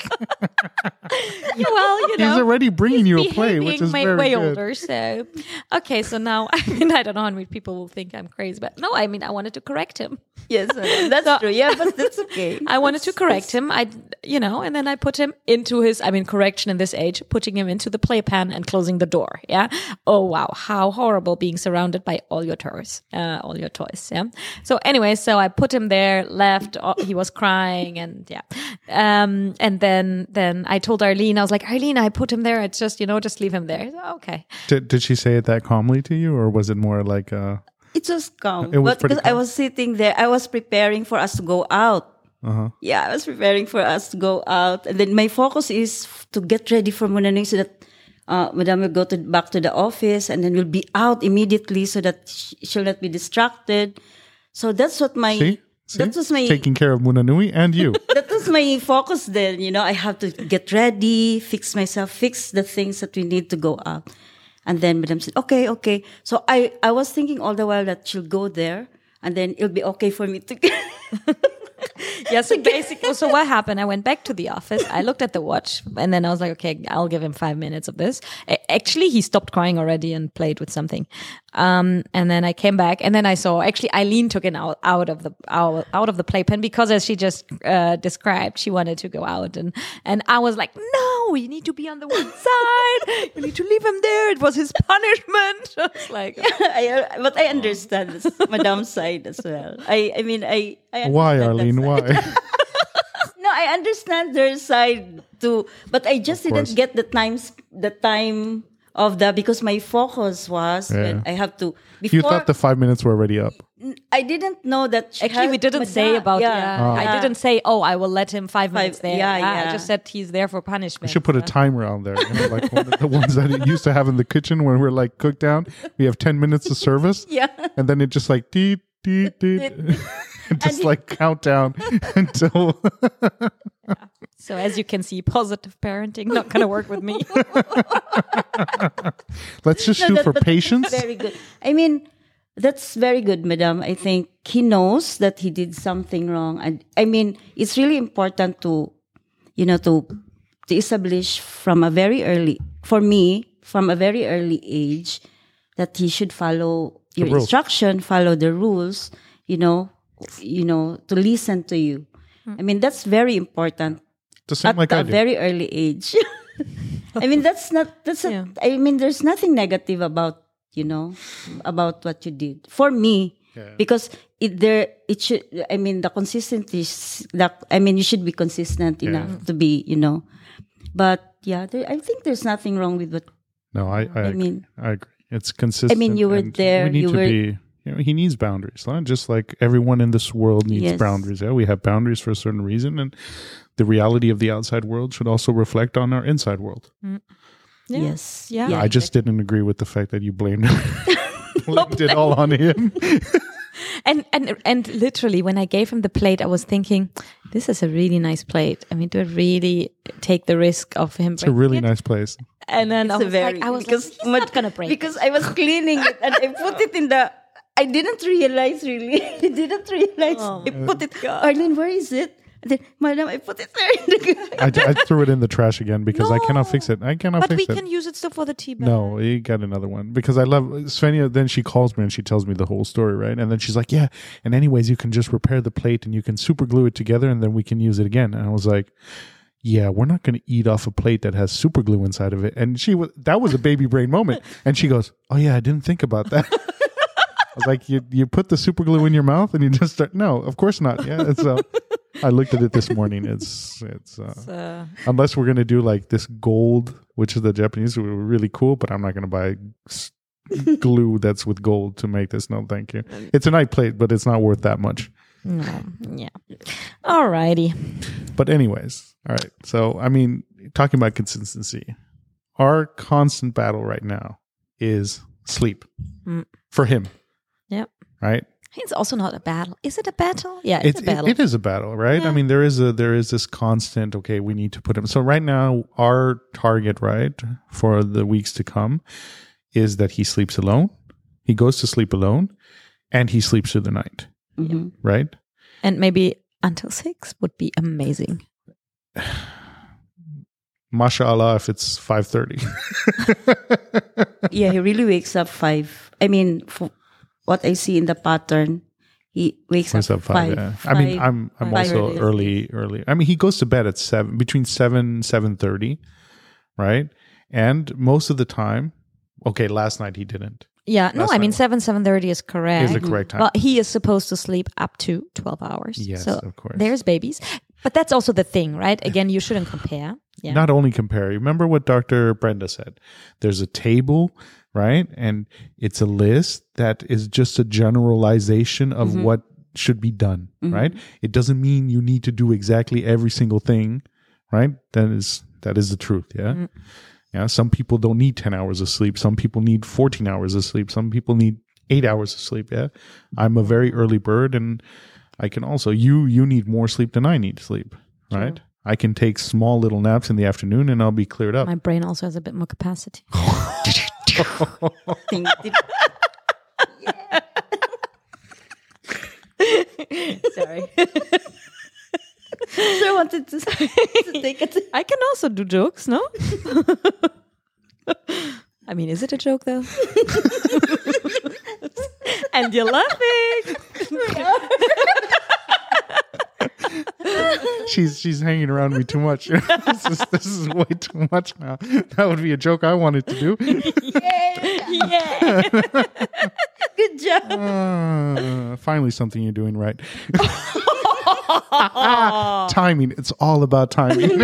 Well, you know. he's already bringing you a plate, which behaving is way, very way good. older. So, okay, so now I mean I don't know how many people will think I'm crazy, but no, I mean I wanted to correct him. Yes, madam. That's So- true. Yeah, but that's okay. I wanted to That's- correct him. I, you know, and then I put him into his, I mean, correction in this age, putting him into the playpen and closing the door. Yeah. Oh, wow. How horrible being surrounded by all your toys, uh, all your toys. Yeah. So anyway, so I put him there, left, oh, he was crying and yeah. Um, and then, then I told Arlene, I was like, Arlene, I put him there. It's just, you know, just leave him there. So, okay. Did, did she say it that calmly to you, or was it more like uh It was calm. It was but pretty because I calm. was sitting there, I was preparing for us to go out. uh-huh. Yeah, I was preparing for us to go out. And then my focus is f- to get ready for Munaneng so that uh, Madam will go to, back to the office and then we'll be out immediately so that sh- she'll not be distracted. So that's what my, See? See? that was my, Taking care of Munanui and you. that was my focus then. You know, I have to get ready, fix myself, fix the things that we need to go out. And then Madam said, okay, okay. So I, I was thinking all the while that she'll go there and then it'll be okay for me to Yeah, so basically, so what happened? I went back to the office. I looked at the watch, and then I was like, "Okay, I'll give him five minutes of this." A- Actually, he stopped crying already and played with something. Um, and then I came back, and then I saw actually Eileen took him out, out of the out, out of the playpen because, as she just uh, described, she wanted to go out, and and I was like, "No, you need to be on the one side. You need to leave him there. It was his punishment." I was like, I, but I understand this Madam's side as well. I, I mean, I, I Why, understand that Arlene? side. Why? No, I understand their side too, but I just Of course. didn't get the times, the time of that because my focus was Yeah. when I have to. Before, You thought the five minutes were already up. I didn't know that. she actually, had we didn't Madam- say about yeah. yeah. Oh. I yeah. didn't say, "Oh, I will let him five, minutes there." yeah, I yeah. just said he's there for punishment. We should put a timer on there. You know, like one of the ones that it used to have in the kitchen when we're like cooked down. We have ten minutes of service. Yeah. And then it just like deet, deet, deet. just he- like countdown until So as you can see, positive parenting not going to work with me. let's just No, shoot that- for but that's patience. Very good. I mean, that's very good, Madam. I think he knows that he did something wrong, and I mean, it's really important to, you know, to to establish from a very early, for me, from a very early age, that he should follow your rules. instruction, follow the rules. You know, you know, to listen to you. I mean, that's very important The same at like I a do. very early age. I mean, that's not, that's, a, Yeah. I mean, there's nothing negative about, you know, about what you did for me, Yeah. because it, there, it should, I mean, the consistency is that, I mean, you should be consistent enough to be, you know, but yeah, there, I think there's nothing wrong with what, No, I I, I mean- I agree. It's consistent. you were and there, We need you to were- be. You know, he needs boundaries. Not just like everyone in this world needs Yes. boundaries. Yeah, we have boundaries for a certain reason, and the reality of the outside world should also reflect on our inside world. Yeah. yes. Yeah. I just didn't agree with the fact that you blamed blamed it all on him. And and and literally, when I gave him the plate, I was thinking, this is a really nice plate. I mean, do I really take the risk of him? It's a really nice place. And then I It's a was very, like, I was because like, he's not gonna break. because I was cleaning it and I put it in the. I didn't realize really. I didn't realize. Oh, I put it. Arlene, where is it? And then, Madam, I put it there. In the, I, I threw it in the trash again because I cannot No. fix it. I cannot But fix we it. can use it still for the tea bag. No, you got another one because I love Svenja. Then she calls me and she tells me the whole story, right? And then she's like, "Yeah, and anyways, you can just repair the plate and you can super glue it together, and then we can use it again." And I was like, "Yeah, we're not going to eat off a plate that has super glue inside of it." And she was that was a baby brain moment, and she goes, "Oh yeah, I didn't think about that." I was like, "You you put the super glue in your mouth and you just start?" No, of course not. Yeah, so I looked at it this morning. It's it's. Uh, Uh, Unless we're gonna do like this gold, which is the Japanese, were really cool, but I'm not gonna buy s- glue that's with gold to make this. No, thank you. It's a nice plate, but it's not worth that much. no. Yeah. Alrighty. But anyways, all right. So I mean, talking about consistency, our constant battle right now is sleep Mm. for him, Yep. right? It's also not a battle. Is it a battle? Yeah, it's, It's, a battle. It, it is a battle, right? I Yeah. mean, there is a there is this constant. Okay, we need to put him. So right now, our target, right, for the weeks to come, is that he sleeps alone. He goes to sleep alone, and he sleeps through the night, Mhm. right? And maybe until six would be amazing. Mashallah, if it's five thirty. Yeah, he really wakes up five. I mean, for what I see in the pattern, he wakes Wakes up, up five. five, yeah. I mean, five- I'm I'm five also thirty. early early. I mean, he goes to bed at seven, between seven seven thirty, right? And most of the time, okay, last night he didn't. Yeah, no, That's I mean not- seven seven thirty is correct. Is the correct time? Well, he is supposed to sleep up to twelve hours. Yes, so of course. There's babies, but that's also the thing, right? Again, you shouldn't compare. Yeah, Not only compare. Remember what Doctor Brenda said. There's a table, right? And it's a list that is just a generalization of Mm-hmm. what should be done, right? It doesn't mean you need to do exactly every single thing, right? That is that is the truth, yeah? Mm. Yeah, some people don't need ten hours of sleep. Some people need fourteen hours of sleep. Some people need eight hours of sleep, yeah? I'm a very early bird, and I can also, you you need more sleep than I need sleep, right? I can take small little naps in the afternoon and I'll be cleared up. my brain also has a bit more capacity. Think- Sorry, I wanted to, to take it. I can also do jokes. No, I mean, is it a joke though? And you're laughing. she's she's hanging around me too much. this is this is way too much now. That would be a joke I wanted to do. Yeah. Good job. Uh, finally, something you're doing right. Timing. It's all about timing.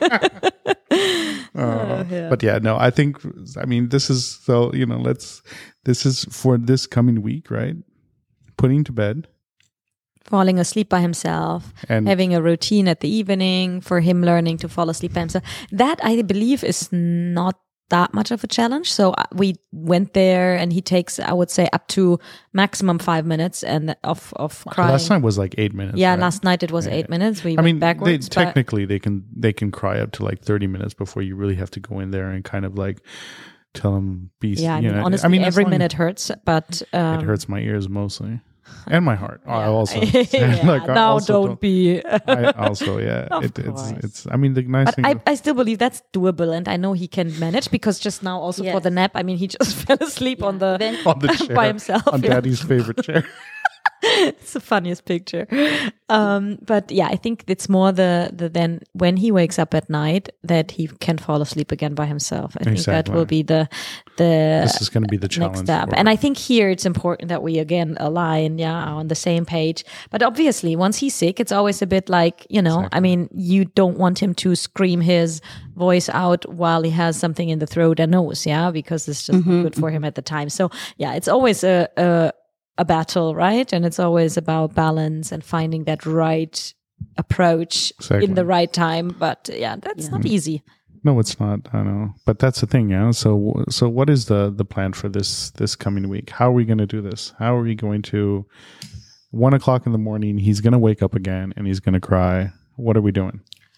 Uh, But yeah, no, I think, I mean, this is, so, you know, let's, this is for this coming week, right? Putting to bed. Falling asleep by himself, And- having a routine at the evening for him learning to fall asleep by himself. That I believe is not that much of a challenge. So uh, we went there and he takes, I would say, up to maximum five minutes and of, of crying. Last night was like eight minutes. yeah, right? last night it was eight minutes. We I went mean, they, backwards. but technically they can, they can cry up to like thirty minutes before you really have to go in there and kind of like tell them, be, yeah, I you mean, know, honestly, I mean, as every long- minute hurts, but um, It hurts my ears mostly. And my heart. I also. yeah, Like, I now also don't be. I also, yeah. Of it, it's, course. it's, I mean, the nice But thing. I, I still believe that's doable, and I know he can manage because just now, also for Yes. the nap, I mean, he just fell asleep on the Then- on the chair, by himself. on yeah. Daddy's favorite chair. It's the funniest picture. Um, but yeah, I think it's more the, the then when he wakes up at night that he can fall asleep again by himself. I think that Exactly. will be the the This is going to be the challenge. next step. for- And I think here it's important that we again align, yeah, on the same page. But obviously, once he's sick, it's always a bit like, you know, I mean, you don't want him to scream his voice out while he has something in the throat and nose, yeah, because it's just not good for him at the time. So yeah, it's always a, a a battle, right? And it's always about balance and finding that right approach Exactly. in the right time. But yeah, that's not easy. No, it's not. I know, but that's the thing, yeah. So, so what is the the plan for this this coming week? How are we going to do this? How are we going to? One o'clock in the morning, he's going to wake up again and he's going to cry. What are we doing?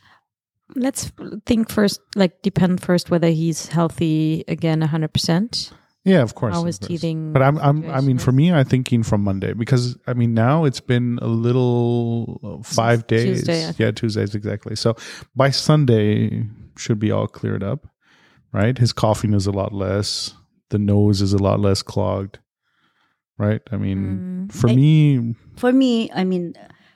Let's think first, like depend first whether he's healthy again one hundred percent. Yeah, of course. How of his course. teething But I'm, I'm, I mean, situation for me, I'm thinking from Monday because I mean now it's been a little uh, five days. Tuesday, I think. Yeah, Tuesdays exactly. So by Sunday should be all cleared up, right? His coughing is a lot less. The nose is a lot less clogged, right? I mean, for I- me, For me, I mean,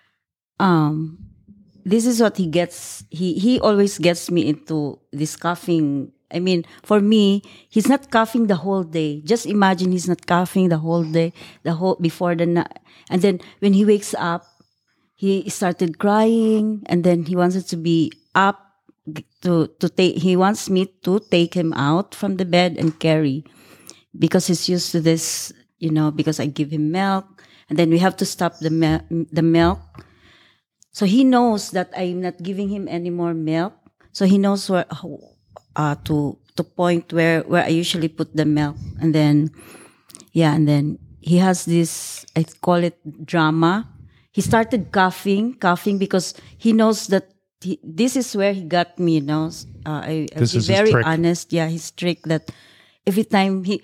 um, this is what he gets. He he always gets me into this coughing. I mean, for me, he's not coughing the whole day. Just imagine he's not coughing the whole day, the whole before the night, and then when he wakes up, he started crying, and then he wants it to be up to to take. He wants me to take him out from the bed and carry, because he's used to this, you know. Because I give him milk, and then we have to stop the mil- the milk. So he knows that I'm not giving him any more milk. So he knows where. Uh, to to point where where I usually put the milk, and then yeah, and then he has this, I call it drama. He started coughing, coughing because he knows that he, this is where he got me. You know, uh, I, I'll This be is his very trick. honest. Yeah, his trick that every time he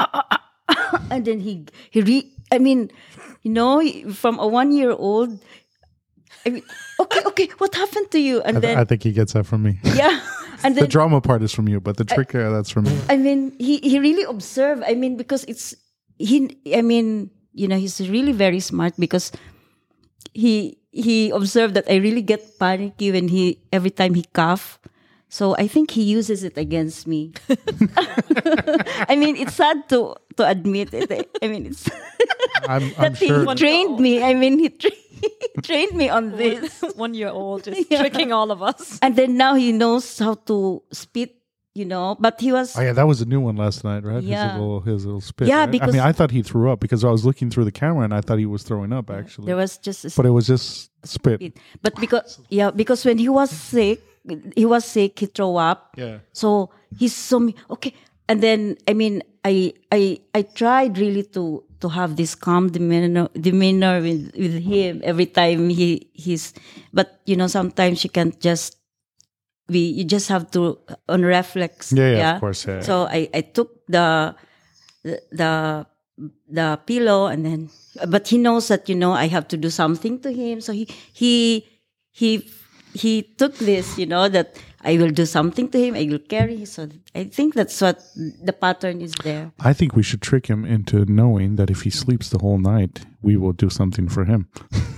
and then he he re. I mean, you know, from a one year old. I mean, okay, okay, what happened to you? And I, th- then I think he gets that from me. yeah, and The then drama part is from you, but the trick uh, that's from me. I mean, he, he really observed. I mean, because it's he. I mean, you know, he's really very smart because he he observed that I really get panicky when he every time he cough. So I think he uses it against me. I mean, it's sad to to admit it. I mean, it's I'm, I'm that he sure. trained me. I mean, he, tra- he trained me on this. One year old is Yeah. tricking all of us. And then now he knows how to spit, you know. But he was Oh yeah, that was a new one last night, right? Yeah. His little, his little spit. Yeah, right? I because- mean, I thought he threw up because I was looking through the camera and I thought he was throwing up actually, there was just a but it was just spit. spit. But because yeah, because when he was sick, he was sick. He threw up. Yeah. So he saw me. Okay, and then I mean, I I I tried really to to have this calm demeanor demeanor with with him every time he he's. But you know, sometimes you can't just. We you just have to on reflex. Yeah, yeah, of course, yeah, yeah. So I I took the the the the pillow and then, but he knows that you know I have to do something to him. So he he he he took this, you know, that I will do something to him. I will carry. So I think that's what the pattern is there. I think we should trick him into knowing that if he sleeps the whole night, we will do something for him.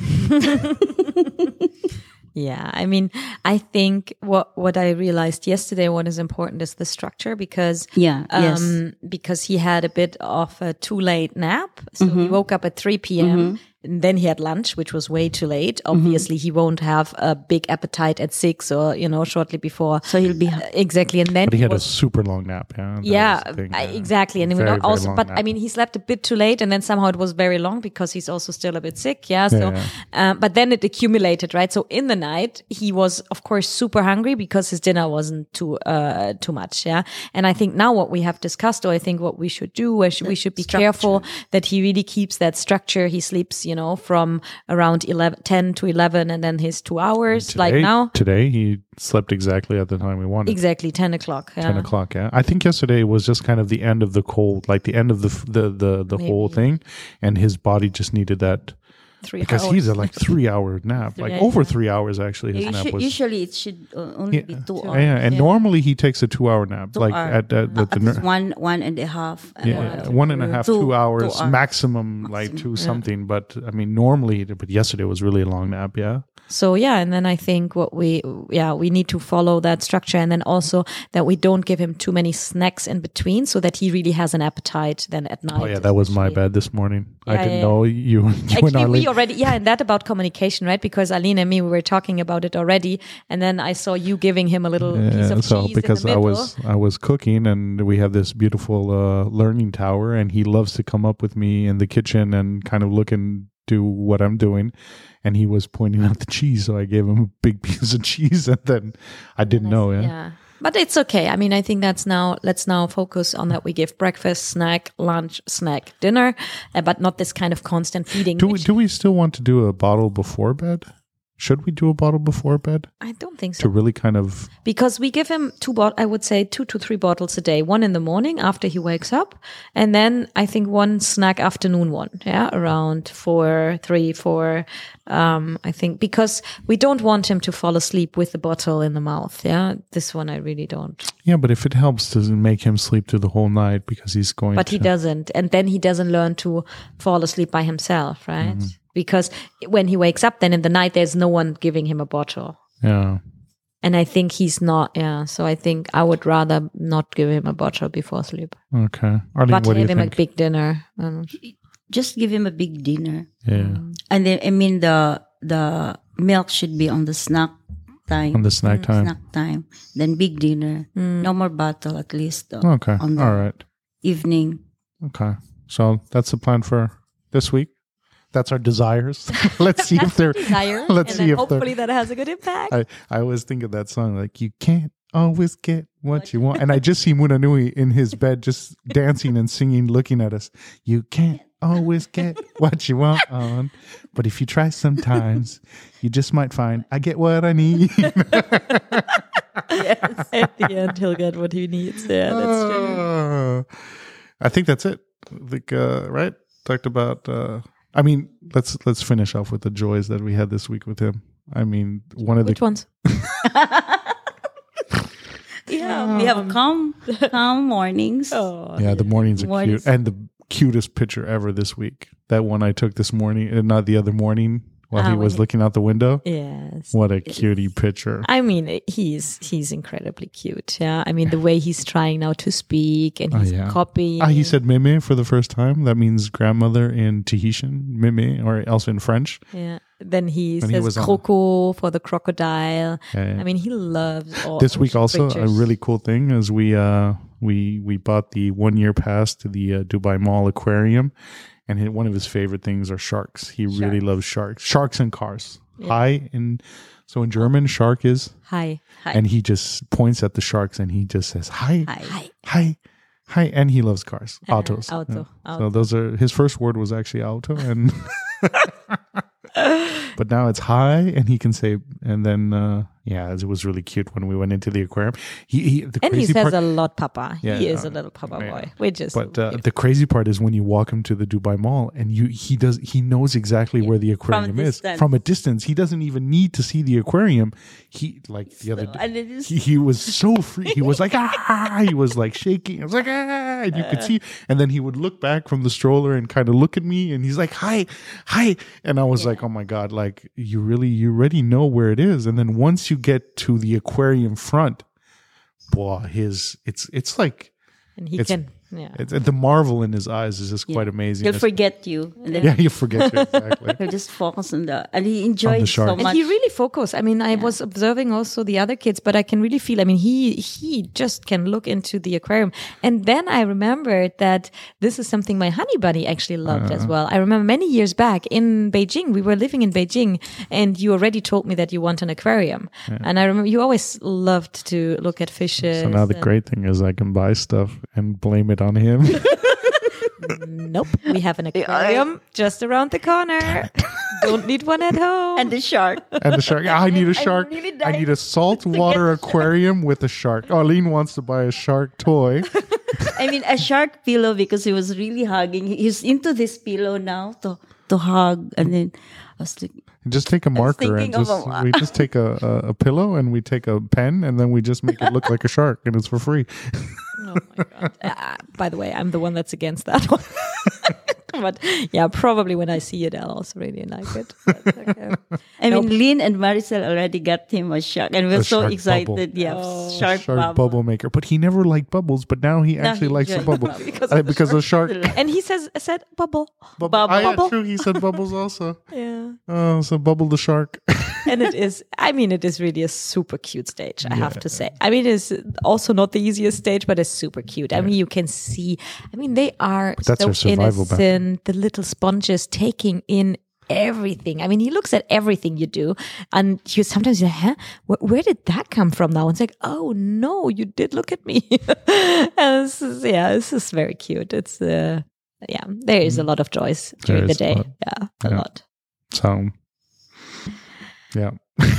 Yeah, I mean, I think what what I realized yesterday, what is important is the structure because Yeah, yes. um, because he had a bit of a too late nap, so he woke up at three p.m. And then he had lunch, which was way too late. Obviously, he won't have a big appetite at six or you know shortly before. So he'll be Uh, exactly, and then But he had was, a super long nap. Yeah, that yeah, was the thing, I- yeah. exactly. And we Very, don't very also, long but nap. I mean, he slept a bit too late, and then somehow it was very long because he's also still a bit sick. Yeah. So, Yeah, Um, but then it accumulated, right? So in the night, he was of course super hungry because his dinner wasn't too uh too much. Yeah. And I think now what we have discussed, or I think what we should do, we should, we should be careful that he really keeps that structure. He sleeps, you know, from around eleven, ten to eleven, and then his two hours, like Today- now. Today he slept exactly at the time we wanted. Exactly, ten o'clock. Yeah. Ten o'clock. Yeah, I think yesterday was just kind of the end of the cold, like the end of the f- the the, the whole Maybe. thing, and his body just needed that Three because hours. he's a like three hour nap, like Yeah, over yeah. three hours actually. His nap Usually, was. usually it should uh, only Yeah. be two Yeah, hours. yeah, and normally he takes a two-hour nap, like hour. at, at, Uh, at the at least ner- one one and a half. uh, yeah, one and a half, two, Two- hours, two hours. maximum, like two something. But I mean, normally, but yesterday was really a long nap. Yeah, So yeah, and then I think what we yeah we need to follow that structure, and then also that we don't give him too many snacks in between, so that he really has an appetite then at night. oh yeah, that was my especially. bad this morning. I Yeah, didn't yeah. know you. you and Actually, we Arlene- already yeah, and that about communication, right? Because Aline and me we were talking about it already, and then I saw you giving him a little piece Yeah, of so cheese because in the I middle. was I was cooking and we have this beautiful uh, learning tower, and he loves to come up with me in the kitchen and kind of look and do what I'm doing, and he was pointing out the cheese, so I gave him a big piece of cheese, and then I didn't know. Yeah, Yeah. But it's okay. I mean, I think that's now, let's now focus on that we give breakfast, snack, lunch, snack, dinner, uh, but not this kind of constant feeding. do we which do we still want to do a bottle before bed? Should we do a bottle before bed I don't think so. to really kind of Because we give him two bot I would say two to three bottles a day. One in the morning after he wakes up, and then I think one snack afternoon one. Yeah, around four, three, four. Um, I think because we don't want him to fall asleep with the bottle in the mouth. Yeah, this one I really don't. yeah? But if it helps, does it make him sleep through the whole night because he's going? But to, he doesn't, and then he doesn't learn to fall asleep by himself, right? Mm-hmm. Because when he wakes up, then in the night there's no one giving him a bottle. Yeah. And I think he's not, yeah. So I think I would rather not give him a bottle before sleep. Okay. Arlene, But what do you give him think? a big dinner. Um, Just give him a big dinner. yeah. And then, I mean, the the milk should be on the snack time. On the snack time. Snack time. Then big dinner. No more bottle, at least. uh, Okay. On the All right. evening. Okay. So that's the plan for this week. That's our desires. Let's see if they're. desire. Let's and see then if hopefully they're. that has a good impact. I, I always think of that song, like, you can't always get what you want. And I just see Munanui in his bed just dancing and singing, looking at us. You can't always get what you want on. But if you try sometimes, you just might find, I get what I need. Yes. At the end, he'll get what he needs. Yeah, that's true. Uh, I think that's it. I think, uh, right? Talked about. Uh, I mean, let's let's finish off with the joys that we had this week with him. I mean, one of Which the ones? Yeah, we have calm, calm mornings. Oh, yeah, the mornings are Mornings. cute, and the cutest picture ever this week. That one I took this morning, uh, not the other morning, while Ah, he when was he- looking out the window. Yes. What a cutie picture. I mean, he's he's incredibly cute. Yeah. I mean, the way he's trying now to speak and Oh, he's yeah. copying. Ah, he said meme for the first time. That means grandmother in Tahitian, meme, or also in French. Yeah. Then he When he says was on- croco for the crocodile. Yeah, yeah. I mean, he loves all This week ocean also creatures. a really cool thing is we uh we we bought the one year pass to the uh, Dubai Mall Aquarium, and he, one of his favorite things are sharks. He really loves sharks, sharks and cars. Hi, and so in German, shark is, Hi. Hi. and he just points at the sharks and he just says hi, Hi. Hi. hi, hi, and he loves cars, autos. auto, Yeah. auto. So those are his first word was actually auto, and but now it's hi, and he can say, and then uh, yeah, it was really cute when we went into the aquarium. He, he the And he crazy says part, a lot, Papa. Yeah, he is uh, a little Papa yeah. boy. We just. but uh, the crazy part is when you walk him to the Dubai Mall, and you he does he knows exactly where the aquarium is distance. from a distance. He doesn't even need to see the aquarium. He like the other. And it is He, he was so free. He was like, ah, he was like shaking. I was like, ah, and you could see. And then he would look back from the stroller and kind of look at me. And he's like, hi, hi. And I was like, oh my God, like you really, you already know where it is. And then once you get to the aquarium front, boy, his, it's, it's like, and he it's- can. Yeah. it's, the marvel in his eyes is just quite amazing. he'll It's- forget you. And then yeah, you forget you exactly. he'll just focus on the, and he enjoys shark. so And And much. he really focused. I mean, I was observing also the other kids, but I can really feel, I mean, he, he just can look into the aquarium. And then I remembered that this is something my honey bunny actually loved as well. I remember many years back in Beijing, we were living in Beijing, and you already told me that you want an aquarium. And I remember you always loved to look at fishes. So now the and- great thing is I can buy stuff and blame it on him. Nope. We have an aquarium just around the corner. Don't need one at home. and the shark. And the shark. I need a shark. really I dying need a saltwater aquarium with a shark. Arlene wants to buy a shark toy. I mean, a shark pillow because he was really hugging. He's into this pillow now to to hug, and then I was like, Just take a marker and thinking of just a- we just take a, a, a pillow and we take a pen and then we just make it look like a shark and it's for free. Oh my god! Uh, by the way, I'm the one that's against that one. But yeah, probably when I see it, I'll also really like it. But, okay. I Nope. mean, Lynn and Maricel already got him a shark, and we're A so shark excited. bubble. Yeah, Oh. shark, Shark bubble. bubble maker, but he never liked bubbles. But now he actually he likes the enjoys bubble bubbles. Because Uh, of the because of shark. And he says, said bubble. Bubble. Bubble. Ah, yeah, Bubble. true. He said bubbles also. Yeah. Oh, so bubble the shark. And it is, I mean, it is really a super cute stage, I have to say. I mean, it's also not the easiest stage, but it's super cute. I mean, you can see, I mean, they are that's so their survival back. innocent, the little sponges taking in everything. I mean, he looks at everything you do, and you sometimes you're like, huh? Where, where did that come from now? And it's like, oh no, you did look at me. And this is, yeah, this is very cute. It's, uh, yeah, there is a lot of joys during the is a day. lot. Yeah, a Yeah. lot. So, yeah,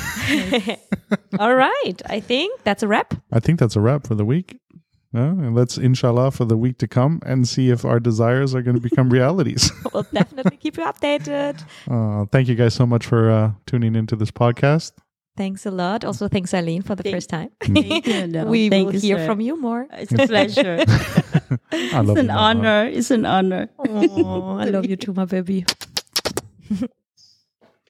All right. I think that's a wrap. I think that's a wrap for the week. Uh, and let's inshallah for the week to come and see if our desires are going to become realities. We'll definitely keep you updated. Uh, thank you guys so much for uh, tuning into this podcast. Thanks a lot. Also, thanks, Eileen, for the Thank- first time. Thank you. No, we thank will you, hear sir. from you more. It's a pleasure. I It's love an you, Mama. honor. It's an honor. Oh, I love you too, my baby.